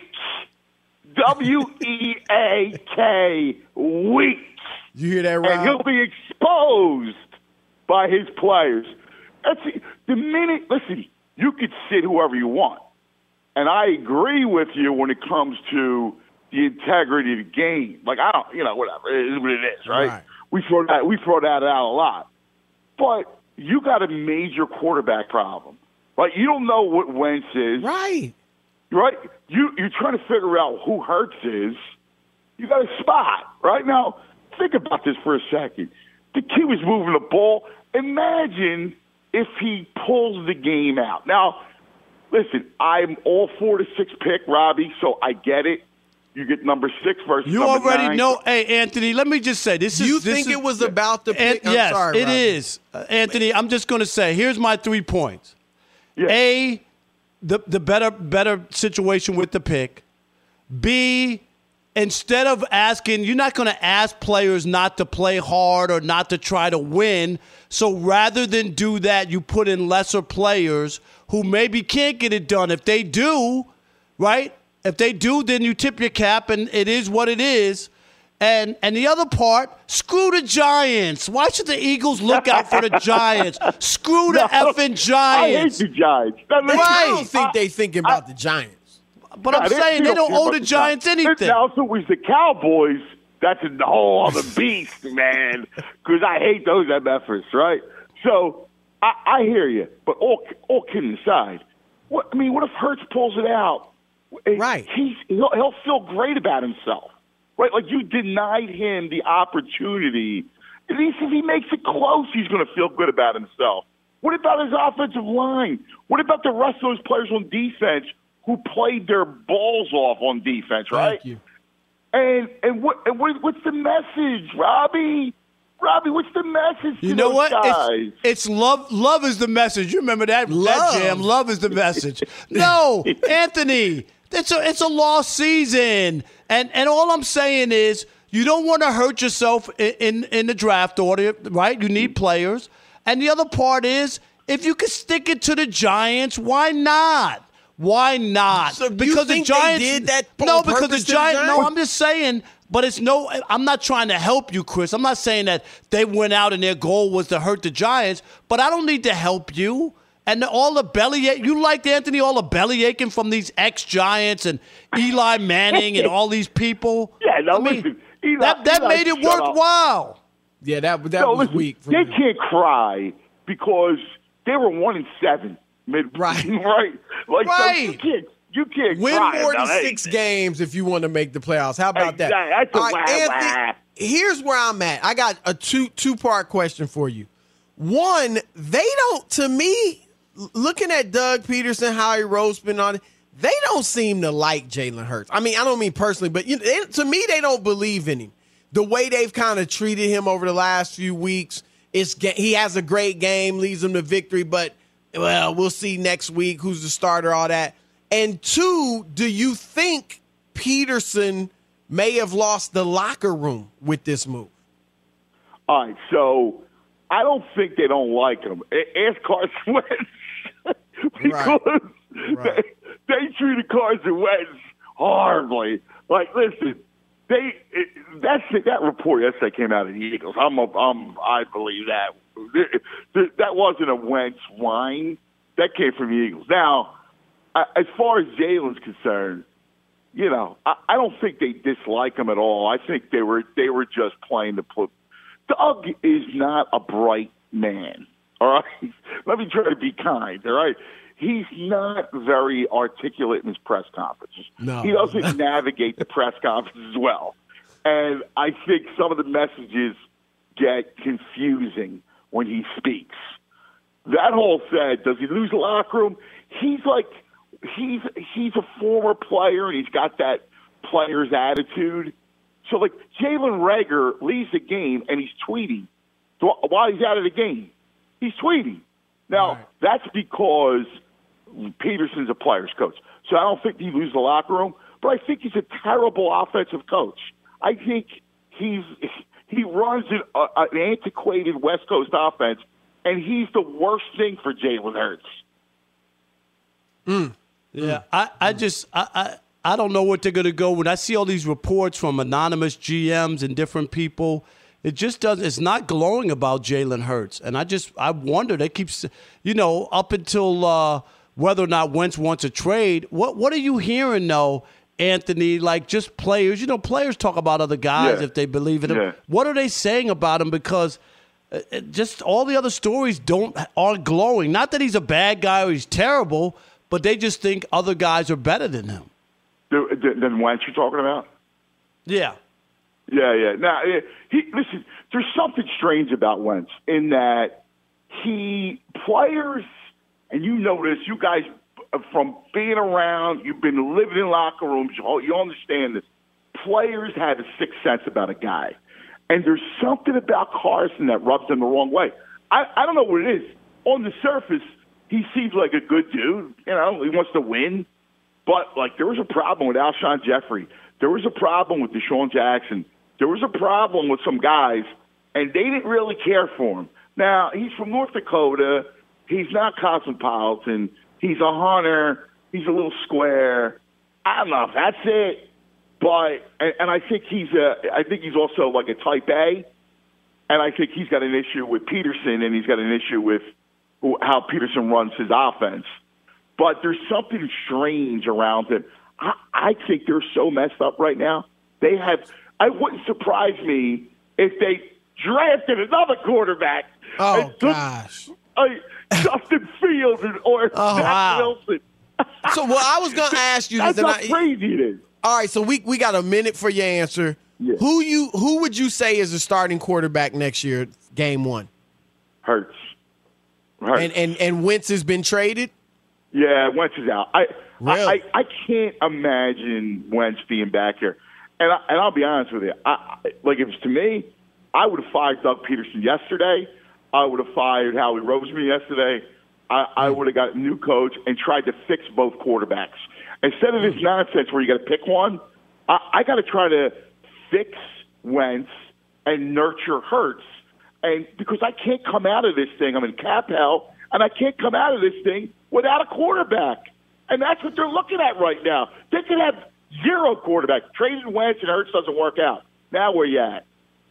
W E A K, weak. You hear that, Rob? And he'll be exposed by his players. That's the minute, listen, you could sit whoever you want. And I agree with you when it comes to the integrity of the game. Like, I don't, you know, whatever. It is what it is, right? right. We throw that, we throw that out a lot. But you got a major quarterback problem. Like, you don't know what Wentz is. Right. Right? You, you're trying to figure out who Hurts is. You got a spot. Right? Now, think about this for a second. The kid was moving the ball. Imagine if he pulls the game out. Now, listen, I'm all for the six pick, Robbie, so I get it. You get number six versus you number already nine. know. Hey, Anthony, let me just say this is. You this think is, it was about the pick? An- I'm yes, sorry, it Robbie. is. Uh, Anthony, I'm just going to say, here's my three points. Yeah. A, the the better better situation with the pick. B, instead of asking, you're not going to ask players not to play hard or not to try to win. So rather than do that, you put in lesser players who maybe can't get it done. If they do, right? If they do, then you tip your cap, and it is what it is. And and the other part, screw the Giants. Why should the Eagles look out for the Giants? Screw the No, effing Giants. I hate the Giants. Now, listen, I don't think I- they thinking about the Giants. But I'm Yeah, saying they don't care owe about the Giants anything. Now, if it was the Cowboys, that's a whole other beast, man. Because I hate those M Fers, right? So I, I hear you. But all all kidding aside, what I mean, what if Hurts pulls it out? Right. He's he'll, he'll feel great about himself, right? Like you denied him the opportunity. At least if he makes it close, he's going to feel good about himself. What about his offensive line? What about the rest of those players on defense who played their balls off on defense, right? Thank you. And and what and what, what's the message, Robbie? Robbie, what's the message to You know those what? guys? It's, it's love. Love is the message. You remember that, Love. that jam? Love is the message. No, Anthony, it's a it's a lost season, and and all I'm saying is you don't want to hurt yourself in, in in the draft order, right? You need players, and the other part is if you can stick it to the Giants, why not? Why not? So you because think the Giants they did that on no, because the purpose to the Giants. No, Giants? I'm just saying. But it's no. I'm not trying to help you, Chris. I'm not saying that they went out and their goal was to hurt the Giants. But I don't need to help you. And all the belly ache. You liked Anthony, all the belly aching from these ex-Giants and Eli Manning and all these people. Yeah, no, I mean, listen. Eli, that that Eli, made it shut up. worthwhile. Yeah, that that No, was listen, weak. For they me. can't cry because they were one and seven mid. Right. right. Like so Right. you can't. You can't Win cry more than about six anything. games if you want to make the playoffs. How about that? Exactly. That's a All right, wah, Anthony, wah. here's where I'm at. I got a two two part question for you. One, they don't. To me, looking at Doug Peterson, Howie Roseman, on it, they don't seem to like Jalen Hurts. I mean, I don't mean personally, but you know, they, to me, they don't believe in him. The way they've kind of treated him over the last few weeks, it's he has a great game, leads them to victory, but well, we'll see next week who's the starter, all that. And two, do you think Peterson may have lost the locker room with this move? All right, so I don't think they don't like him. A- Ask Carson Wentz because Right. Right. They, they treated Carson Wentz horribly. Like, listen, they it, that's that report yesterday came out of the Eagles. I'm, a, I'm I believe that that wasn't a Wentz whine. That came from the Eagles. Now, as far as Jalen's concerned, you know, I, I don't think they dislike him at all. I think they were they were just playing the put. Doug is not a bright man. All right, let me try to be kind. All right, he's not very articulate in his press conferences. No. He doesn't navigate the press conferences well, and I think some of the messages get confusing when he speaks. That whole said, does he lose the locker room? He's like. He's he's a former player, and he's got that player's attitude. So, like, Jalen Reagor leaves the game, and he's tweeting while he's out of the game. He's tweeting. Now, right. That's because Peterson's a player's coach. So I don't think he loses the locker room, but I think he's a terrible offensive coach. I think he's he runs an, uh, an antiquated West Coast offense, and he's the worst thing for Jalen Hurts. Mm. Yeah, I, I just I, I I don't know what they're gonna go when I see all these reports from anonymous G Ms and different people. It just doesn't. It's not glowing about Jalen Hurts, and I just I wonder. They keep, you know, up until uh, whether or not Wentz wants a trade. What what are you hearing though, Anthony? Like just players, you know, players talk about other guys yeah. if they believe in them. Yeah. What are they saying about him? Because it, just all the other stories don't aren't glowing. Not that he's a bad guy or he's terrible. But they just think other guys are better than him. Than Wentz you're talking about? Yeah. Yeah, yeah. Now, he, listen, there's something strange about Wentz in that he, players, and you know this, you guys, from being around, you've been living in locker rooms, you understand this. Players have a sixth sense about a guy. And there's something about Carson that rubs them the wrong way. I, I don't know what it is. On the surface, he seems like a good dude. You know, he wants to win. But, like, there was a problem with Alshon Jeffrey. There was a problem with Deshaun Jackson. There was a problem with some guys, and they didn't really care for him. Now, he's from North Dakota. He's not cosmopolitan. He's a hunter. He's a little square. I don't know if that's it. But, and, and I think he's a, I think he's also like a type A. And I think he's got an issue with Peterson, and he's got an issue with how Peterson runs his offense. But there's something strange around him. I, I think they're so messed up right now. They have – it wouldn't surprise me if they drafted another quarterback. Oh, and took, gosh. Uh, Justin Fields or oh, Zach wow. Wilson. So, well, I was going to ask you this. That's how I, crazy it is. All right, so we we got a minute for your answer. Yeah. Who you who would you say is the starting quarterback next year, game one? Hurts. Hurts. And, and and Wentz has been traded? Yeah, Wentz is out. I, really? I, I I can't imagine Wentz being back here. And, I, and I'll be honest with you. I, like, if it's to me, I would have fired Doug Peterson yesterday. I would have fired Howie Roseman yesterday. I, I would have got a new coach and tried to fix both quarterbacks. Instead of this nonsense where you got to pick one, I, I got to try to fix Wentz and nurture Hurts. And because I can't come out of this thing, I'm in cap hell, and I can't come out of this thing without a quarterback. And that's what they're looking at right now. They could have zero quarterback. Traded Wentz and Hurts doesn't work out. Now where you at?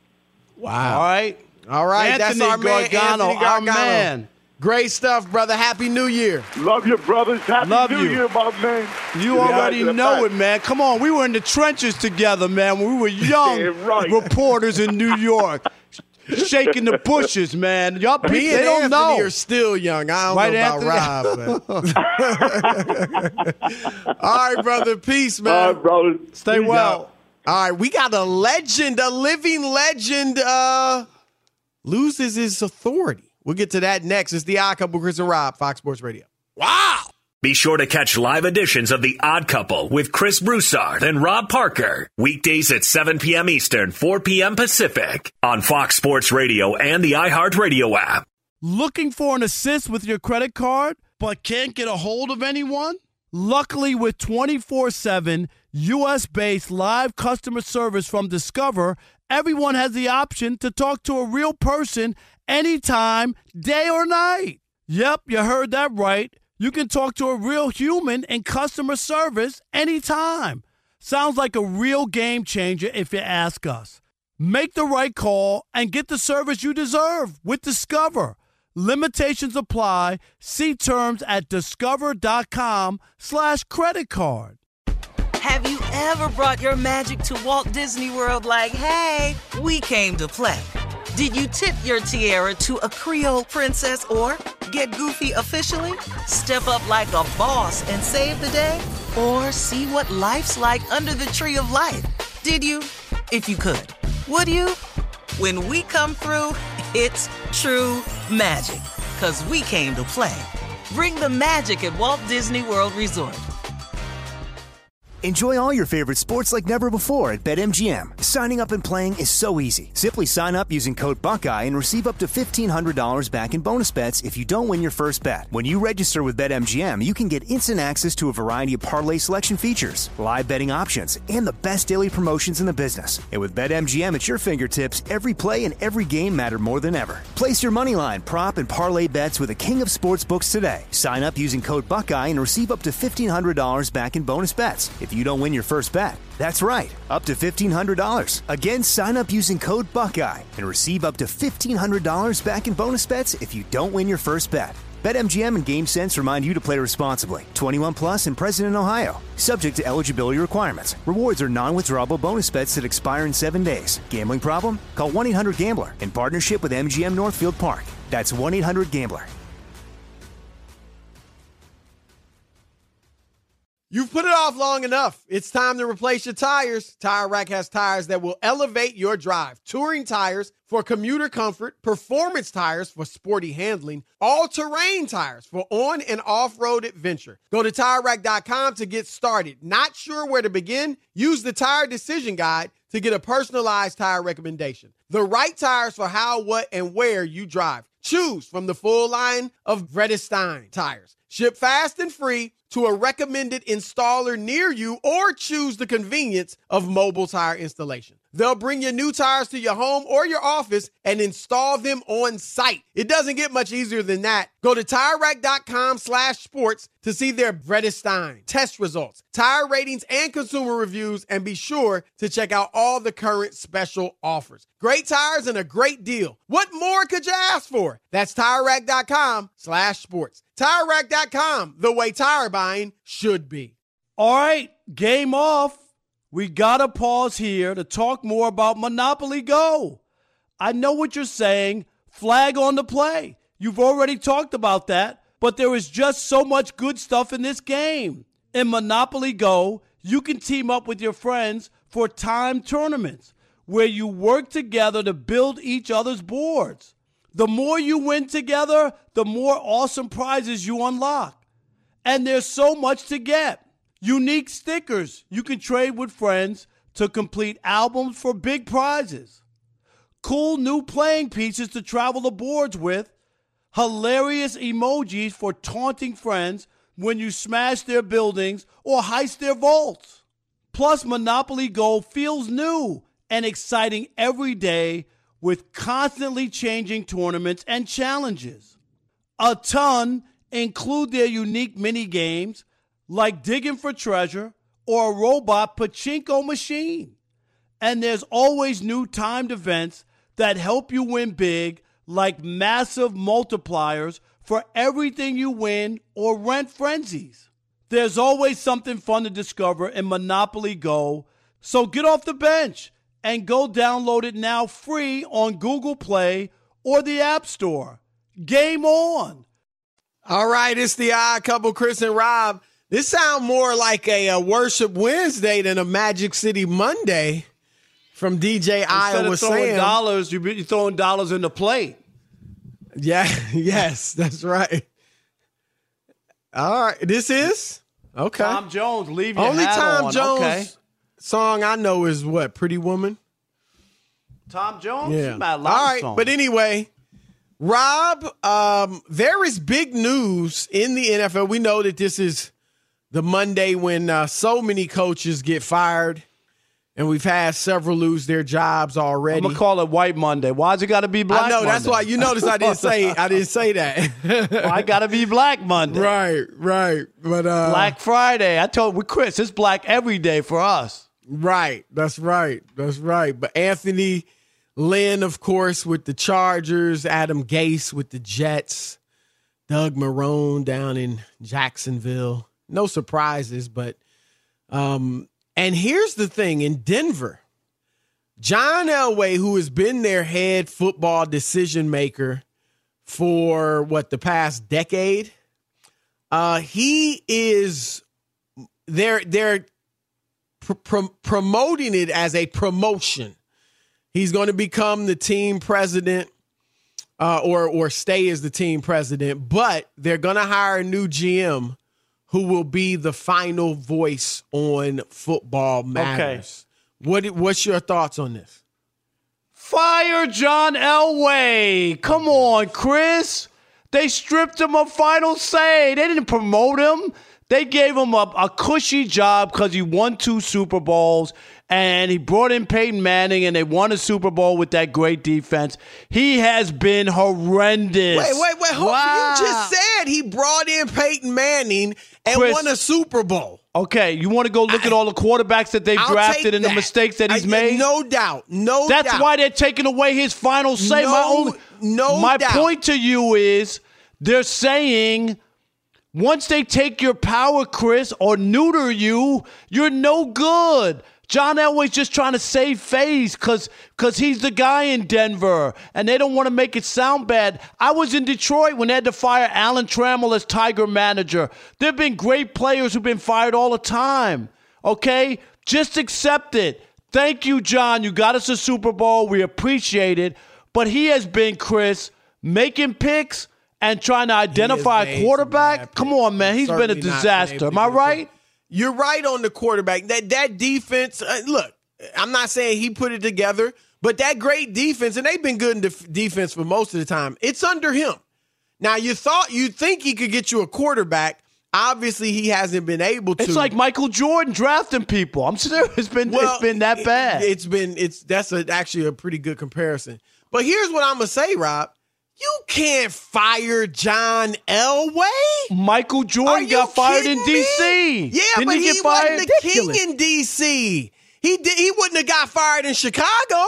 Wow. All right. All right. Anthony That's our man, Gargano, Anthony our Gargano. man. Great stuff, brother. Happy New Year. Love you, brothers. Happy Love New you. Year, my man. You Yeah, already yeah, know yeah. it, man. Come on. We were in the trenches together, man, when we were young Yeah, right. reporters in New York. Shaking the bushes, man. Y'all people, Me they and don't Anthony know. are still young. I don't Right, know about Rob. But. All right, brother. Peace, man. All right, brother. Stay Peace well. out. All right, we got a legend, a living legend, uh, loses his authority. We'll get to that next. It's the Odd Couple, Chris and Rob, Fox Sports Radio. Wow. Be sure to catch live editions of The Odd Couple with Chris Broussard and Rob Parker. Weekdays at seven p.m. Eastern, four p.m. Pacific on Fox Sports Radio and the iHeartRadio app. Looking for an assist with your credit card, but can't get a hold of anyone? Luckily, with twenty-four seven U S-based live customer service from Discover, everyone has the option to talk to a real person anytime, day or night. Yep, you heard that right. You can talk to a real human in customer service anytime. Sounds like a real game changer if you ask us. Make the right call and get the service you deserve with Discover. Limitations apply. See terms at discover.com slash credit card. Have you ever brought your magic to Walt Disney World like, hey, we came to play? Did you tip your tiara to a Creole princess or get goofy officially? Step up like a boss and save the day? Or see what life's like under the tree of life? Did you? If you could. Would you? When we come through, it's true magic. 'Cause we came to play. Bring the magic at Walt Disney World Resort. Enjoy all your favorite sports like never before at BetMGM. Signing up and playing is so easy. Simply sign up using code Buckeye and receive up to fifteen hundred dollars back in bonus bets if you don't win your first bet. When you register with BetMGM, you can get instant access to a variety of parlay selection features, live betting options, and the best daily promotions in the business. And with BetMGM at your fingertips, every play and every game matter more than ever. Place your moneyline, prop, and parlay bets with the king of sportsbooks today. Sign up using code Buckeye and receive up to fifteen hundred dollars back in bonus bets if you don't win your first bet. That's right, up to fifteen hundred dollars. Again, sign up using code Buckeye and receive up to fifteen hundred dollars back in bonus bets if you don't win your first bet. BetMGM and GameSense remind you to play responsibly. twenty-one plus and present in Ohio. Subject to eligibility requirements. Rewards are non-withdrawable bonus bets that expire in seven days. Gambling problem? Call one eight hundred gambler in partnership with M G M Northfield Park. That's one eight hundred gambler. You've put it off long enough. It's time to replace your tires. Tire Rack has tires that will elevate your drive. Touring tires for commuter comfort, performance tires for sporty handling, all-terrain tires for on- and off-road adventure. Go to Tire Rack dot com to get started. Not sure where to begin? Use the Tire Decision Guide to get a personalized tire recommendation. The right tires for how, what, and where you drive. Choose from the full line of Vredestein tires. Ship fast and free to a recommended installer near you, or choose the convenience of mobile tire installation. They'll bring your new tires to your home or your office and install them on site. It doesn't get much easier than that. Go to Tire Rack dot com slash sports to see their Vredestein test results, tire ratings, and consumer reviews, and be sure to check out all the current special offers. Great tires and a great deal. What more could you ask for? That's Tire Rack dot com slash sports. Tire Rack dot com, the way tire buying should be. All right, game off. We got to pause here to talk more about Monopoly Go. I know what you're saying. Flag on the play. You've already talked about that, but there is just so much good stuff in this game. In Monopoly Go, you can team up with your friends for timed tournaments where you work together to build each other's boards. The more you win together, the more awesome prizes you unlock. And there's so much to get. Unique stickers you can trade with friends to complete albums for big prizes. Cool new playing pieces to travel the boards with. Hilarious emojis for taunting friends when you smash their buildings or heist their vaults. Plus, Monopoly Go feels new and exciting every day with constantly changing tournaments and challenges. A ton include their unique mini games like digging for treasure or a robot pachinko machine. And there's always new timed events that help you win big, like massive multipliers for everything you win or rent frenzies. There's always something fun to discover in Monopoly Go, so get off the bench and go download it now free on Google Play or the App Store. Game on! All right, it's the Odd Couple, Chris and Rob. This sounds more like a, a Worship Wednesday than a Magic City Monday from D J Iowa Instead of throwing Sam. dollars, you're throwing dollars in the plate. Yeah, yes, that's right. All right, this is? Okay. Tom Jones, leave your Only hat Tom on. Jones Okay. song I know is what, Pretty Woman? Tom Jones? Yeah. He made a lot All of right, songs. but anyway, Rob, um, there is big news in the N F L. We know that this is the Monday when uh, so many coaches get fired, and we've had several lose their jobs already. I'm gonna call it White Monday. Why's it got to be Black I know Monday? that's why you notice I didn't say I didn't say that. Why got to be Black Monday? Right, right. But uh, Black Friday. I told with Chris, it's black every day for us. Right, that's right, that's right. But Anthony Lynn, of course, with the Chargers, Adam Gase with the Jets, Doug Marrone down in Jacksonville. No surprises, but um, and here's the thing, in Denver, John Elway, who has been their head football decision maker for what, the past decade, uh, he is they're they're pr- pr- promoting it as a promotion. He's going to become the team president uh, or or stay as the team president, but they're going to hire a new G M who will be the final voice on football matters. Okay. What what's your thoughts on this? Fire John Elway. Come on, Chris. They stripped him of final say. They didn't promote him. They gave him a, a cushy job because he won two Super Bowls, and he brought in Peyton Manning, and they won a Super Bowl with that great defense. He has been horrendous. Wait, wait, wait. Hold Wow. You just said he brought in Peyton Manning and Chris, won a Super Bowl. Okay, you want to go look I, at all the quarterbacks that they've I'll drafted and that. the mistakes that he's I, made? No doubt. No That's doubt. That's why they're taking away his final say. No, my only, no my doubt. point to you is they're saying once they take your power, Chris, or neuter you, you're no good. John Elway's just trying to save face because because he's the guy in Denver, and they don't want to make it sound bad. I was in Detroit when they had to fire Alan Trammell as Tiger manager. There have been great players who've been fired all the time, okay? Just accept it. Thank you, John. You got us a Super Bowl. We appreciate it. But he has been, Chris, making picks and trying to identify a quarterback. Come on, man. He's been a disaster. Am I right? You're right on the quarterback. That that defense, uh, look, I'm not saying he put it together, but that great defense, and they've been good in def- defense for most of the time, it's under him. Now, you thought, you'd think he could get you a quarterback. Obviously, he hasn't been able to. It's like Michael Jordan drafting people. I'm serious. It's been, well, it's been that bad. It, it's been, it's that's a, actually a pretty good comparison. But here's what I'm going to say, Rob. You can't fire John Elway. Michael Jordan got fired in D C. Yeah, Didn't but he, he get fired? wasn't the king in D C. He did. He wouldn't have got fired in Chicago.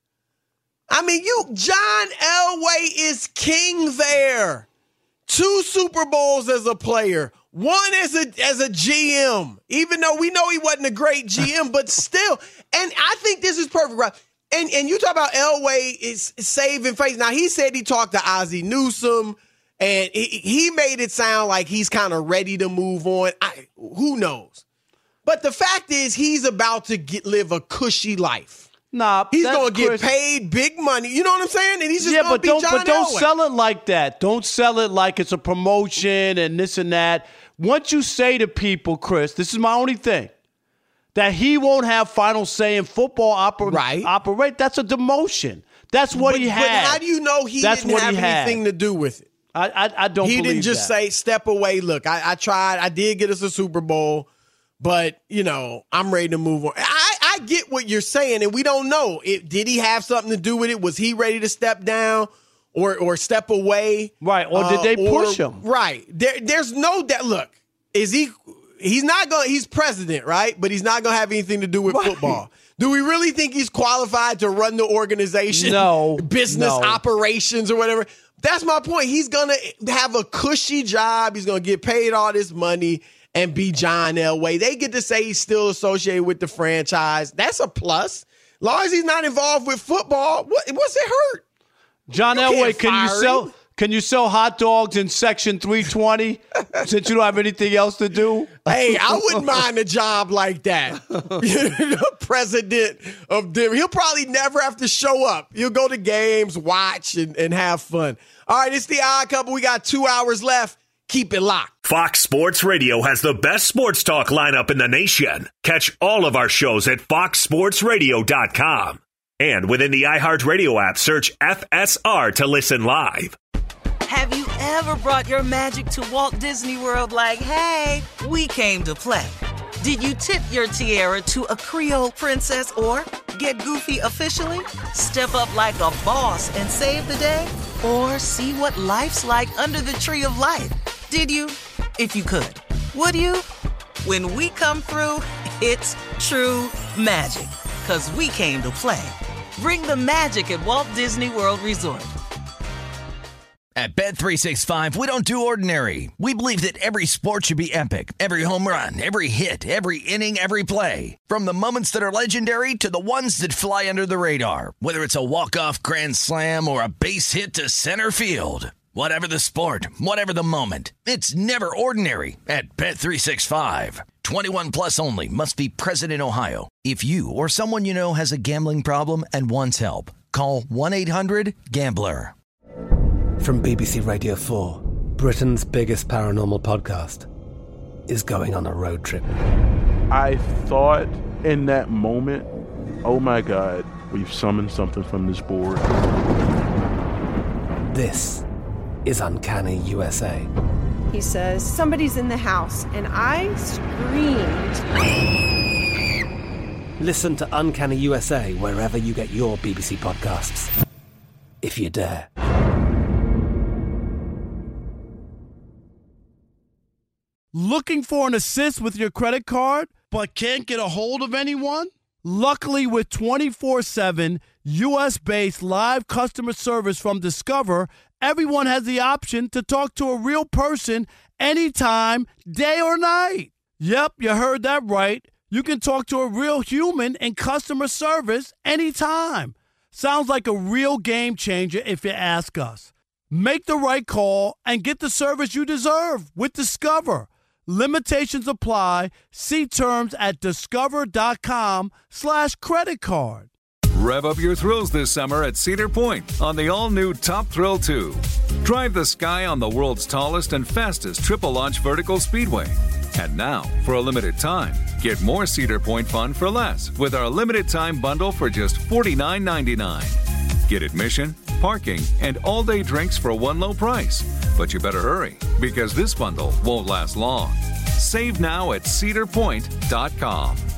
I mean, you John Elway is king there. Two Super Bowls as a player, one as a as a G M. Even though we know he wasn't a great G M, but still. And I think this is perfect, right? And and you talk about Elway is saving face. Now, he said he talked to Ozzie Newsome, and he, he made it sound like he's kind of ready to move on. I, who knows? But the fact is, he's about to get, live a cushy life. Nah, he's that- going to get Chris- paid big money. You know what I'm saying? And he's just yeah, going to but be don't John but don't Elway. sell it like that. Don't sell it like it's a promotion and this and that. Once you say to people, Chris, this is my only thing, that he won't have final say in football oper- Right. operate, that's a demotion. That's what but, he but had. how do you know he That's didn't what have he had. anything to do with it? I I, I don't He believe didn't just that. say, step away. Look, I, I tried. I did get us a Super Bowl, but, you know, I'm ready to move on. I, I get what you're saying, and we don't know. It, did he have something to do with it? Was he ready to step down or or step away? Right, or did they Uh, or- push him? Right. There, there's no that. Look, is he – he's not going – he's president, right? But he's not going to have anything to do with Right. football. Do we really think he's qualified to run the organization? No. Business no. operations or whatever? That's my point. He's going to have a cushy job. He's going to get paid all this money and be John Elway. They get to say he's still associated with the franchise. That's a plus. As long as he's not involved with football, what, what's it hurt? John You Elway, can't can you fire sell him. can you sell hot dogs in section three twenty since you don't have anything else to do? Hey, I wouldn't mind a job like that. President of Denver. He'll probably never have to show up. He'll go to games, watch, and, and have fun. All right, it's the Odd Couple. We got two hours left. Keep it locked. Fox Sports Radio has the best sports talk lineup in the nation. Catch all of our shows at fox sports radio dot com. And within the iHeartRadio app, search F S R to listen live. Have you ever brought your magic to Walt Disney World like, hey, we came to play? Did you tip your tiara to a Creole princess or get goofy officially? Step up like a boss and save the day? Or see what life's like under the tree of life? Did you? If you could. Would you? When we come through, it's true magic. 'Cause we came to play. Bring the magic at Walt Disney World Resort. At Bet three sixty-five, we don't do ordinary. We believe that every sport should be epic. Every home run, every hit, every inning, every play. From the moments that are legendary to the ones that fly under the radar. Whether it's a walk-off grand slam or a base hit to center field. Whatever the sport, whatever the moment. It's never ordinary at Bet three sixty-five. twenty-one plus only. Must be present in Ohio. If you or someone you know has a gambling problem and wants help, call one eight hundred gambler. From B B C Radio four, Britain's biggest paranormal podcast is going on a road trip. I thought in that moment, oh my God, we've summoned something from this board. This is Uncanny U S A. He says, somebody's in the house, and I screamed. Listen to Uncanny U S A wherever you get your B B C podcasts, if you dare. Looking for an assist with your credit card, but can't get a hold of anyone? Luckily, with twenty-four seven U S-based live customer service from Discover, everyone has the option to talk to a real person anytime, day or night. Yep, you heard that right. You can talk to a real human in customer service anytime. Sounds like a real game changer if you ask us. Make the right call and get the service you deserve with Discover. Limitations apply. See terms at discover.com slash credit card. Rev up your thrills this summer at Cedar Point on the all-new Top Thrill two. Drive the sky on the world's tallest and fastest triple-launch vertical speedway. And now, for a limited time, get more Cedar Point fun for less with our limited-time bundle for just forty-nine ninety-nine. Get admission, parking, and all-day drinks for one low price. But you better hurry, because this bundle won't last long. Save now at cedar point dot com.